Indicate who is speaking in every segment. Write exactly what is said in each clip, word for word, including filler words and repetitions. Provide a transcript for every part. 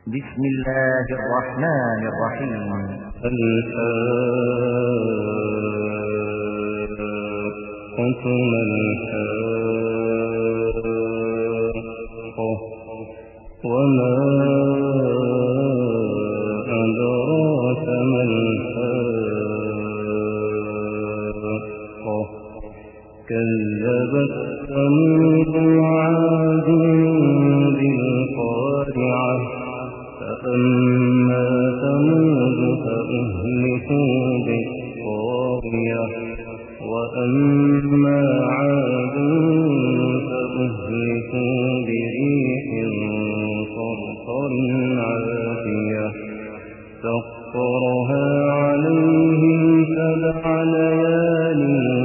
Speaker 1: بسم الله الرحمن الرحيم.
Speaker 2: الحاقة ما الحاقة وما أدراك ما الحاقة كذبت ثمود وعاد بالقارعة فأما ثمود فأهلكوا بالطاغية وأما عاد فأهلكوا بريح صرصر عاتية سخرها عليهم سبع ليال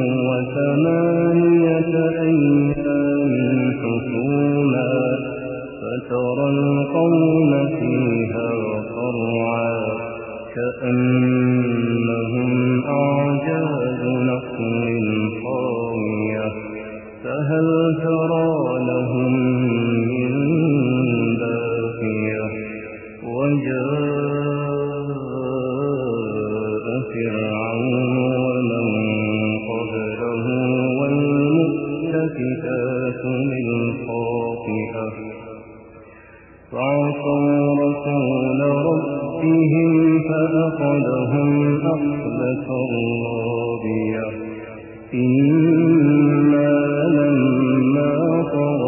Speaker 2: وثمانية أيام حسوما فترى القوم فيها صرعا كأنهم أعجاز نخل خاوية فهل ترى لهم من باقية وجاء فرعون ومن قبله والمؤتفكات بالخاطئة فعصوا رسول ربهم فأخذهم أخذة رابية إنا لما طغى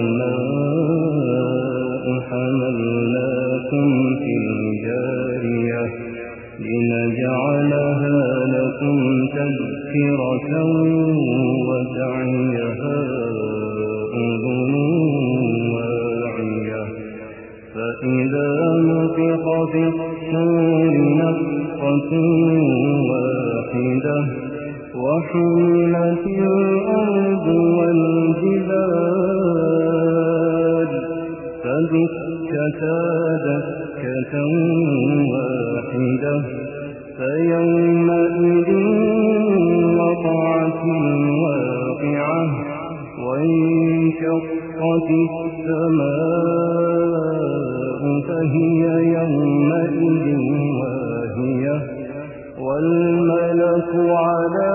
Speaker 2: الماء حملناكم في الجارية لنجعلها لكم تذكرة وتعيها أذن واعية فإذا نفخ في الصور نفخة واحدة وحملت الأرض والجبال فدكتا دكة واحدة فيومئذ وقعت الواقعة وانشقت السماء فهي يومئذ واهية والملك على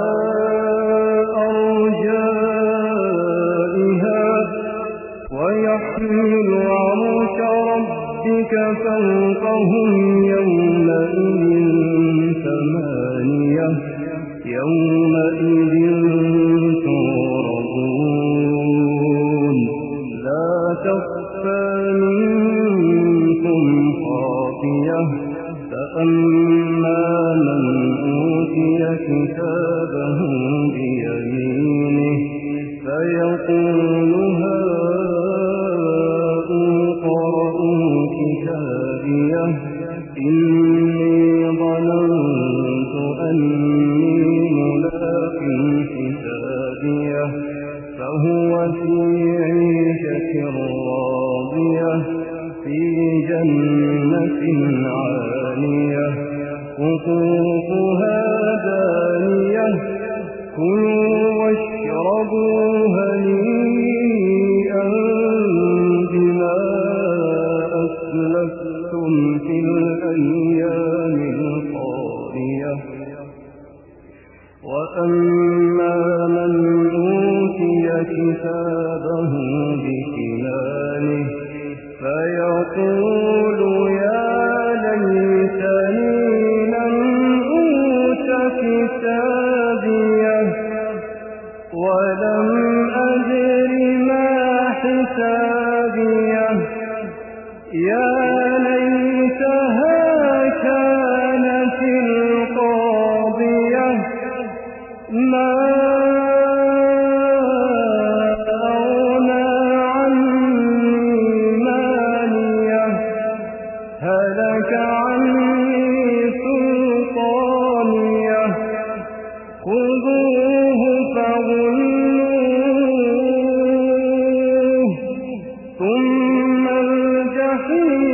Speaker 2: أرجائها ويحمل عرش ربك فوقهم يومئذ ثمانية يومئذ تعرضون لا تخفى منكم خافية فأما من أوتي كتابه بيمينه فيقول هاؤم اقرءوا كتابيه إني ظننت أني ملاق حسابيه فهو في عيشة راضية في جنة عالية قطوفها دانية كلوا واشربوا هنيئا بما أسلفتم في الأيام الخالية وأما من أوتي كتابه بشماله فيقول يا ليتني لم أوت كتابيه ولم أدر ما حسابيه يا ليتها كانت القاضية ما أغنى عني ماليه هلك عني سلطانيه خذوه فغلوه ثم الجحيم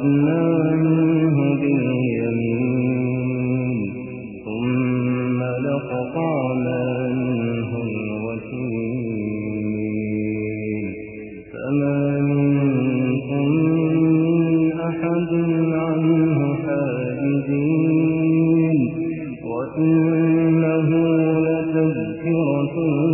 Speaker 2: لأخذنا منه باليمين ثم لقطعنا منه الوتين فما منكم من أحد عنه حاجزين وإنه لتذكرة